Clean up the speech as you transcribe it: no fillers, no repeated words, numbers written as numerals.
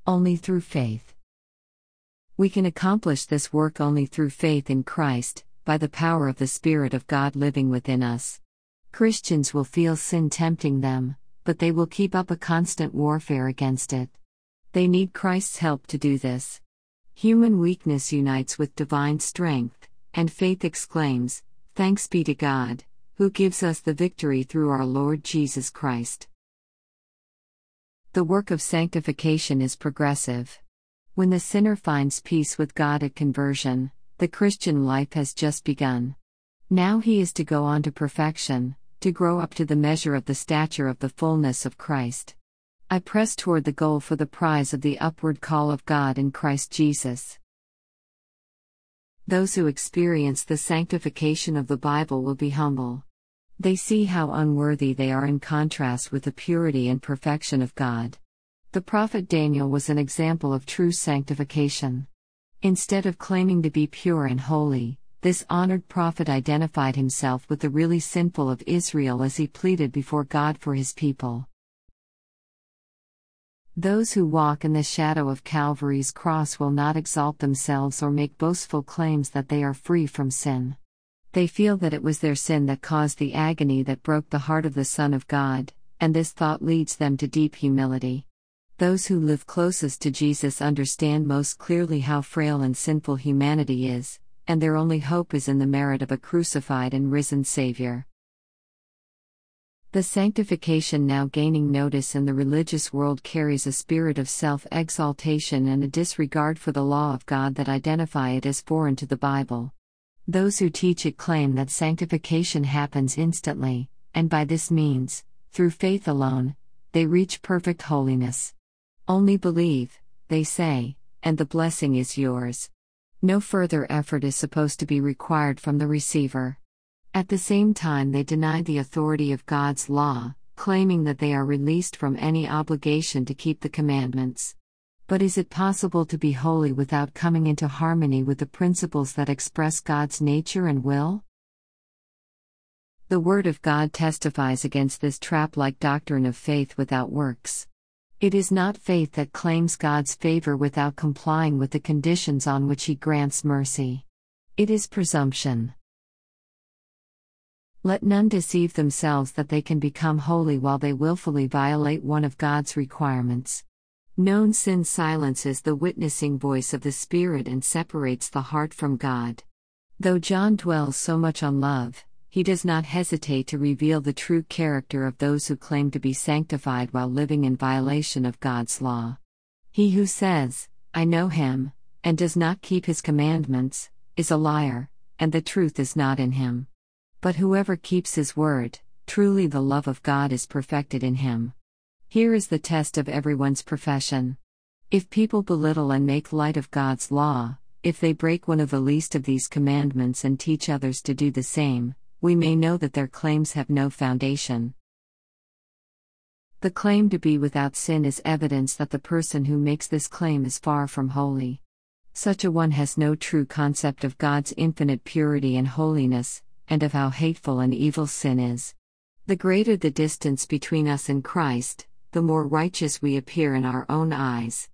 Only through faith. We can accomplish this work only through faith in Christ, by the power of the Spirit of God living within us. Christians will feel sin tempting them, but they will keep up a constant warfare against it. They need Christ's help to do this. Human weakness unites with divine strength, and faith exclaims, "Thanks be to God, who gives us the victory through our Lord Jesus Christ." The work of sanctification is progressive. When the sinner finds peace with God at conversion, the Christian life has just begun. Now he is to go on to perfection, to grow up to the measure of the stature of the fullness of Christ. I press toward the goal for the prize of the upward call of God in Christ Jesus. Those who experience the sanctification of the Bible will be humble. They see how unworthy they are in contrast with the purity and perfection of God. The prophet Daniel was an example of true sanctification. Instead of claiming to be pure and holy, this honored prophet identified himself with the really sinful of Israel as he pleaded before God for his people. Those who walk in the shadow of Calvary's cross will not exalt themselves or make boastful claims that they are free from sin. They feel that it was their sin that caused the agony that broke the heart of the Son of God, and this thought leads them to deep humility. Those who live closest to Jesus understand most clearly how frail and sinful humanity is, and their only hope is in the merit of a crucified and risen Savior. The sanctification now gaining notice in the religious world carries a spirit of self-exaltation and a disregard for the law of God that identify it as foreign to the Bible. Those who teach it claim that sanctification happens instantly, and by this means, through faith alone, they reach perfect holiness. Only believe, they say, and the blessing is yours. No further effort is supposed to be required from the receiver. At the same time, they deny the authority of God's law, claiming that they are released from any obligation to keep the commandments. But is it possible to be holy without coming into harmony with the principles that express God's nature and will? The Word of God testifies against this trap-like doctrine of faith without works. It is not faith that claims God's favor without complying with the conditions on which He grants mercy. It is presumption. Let none deceive themselves that they can become holy while they willfully violate one of God's requirements. Known sin silences the witnessing voice of the Spirit and separates the heart from God. Though John dwells so much on love, he does not hesitate to reveal the true character of those who claim to be sanctified while living in violation of God's law. He who says, "I know him," and does not keep his commandments, is a liar, and the truth is not in him. But whoever keeps his word, truly the love of God is perfected in him. Here is the test of everyone's profession. If people belittle and make light of God's law, if they break one of the least of these commandments and teach others to do the same, we may know that their claims have no foundation. The claim to be without sin is evidence that the person who makes this claim is far from holy. Such a one has no true concept of God's infinite purity and holiness, and of how hateful and evil sin is. The greater the distance between us and Christ, the more righteous we appear in our own eyes.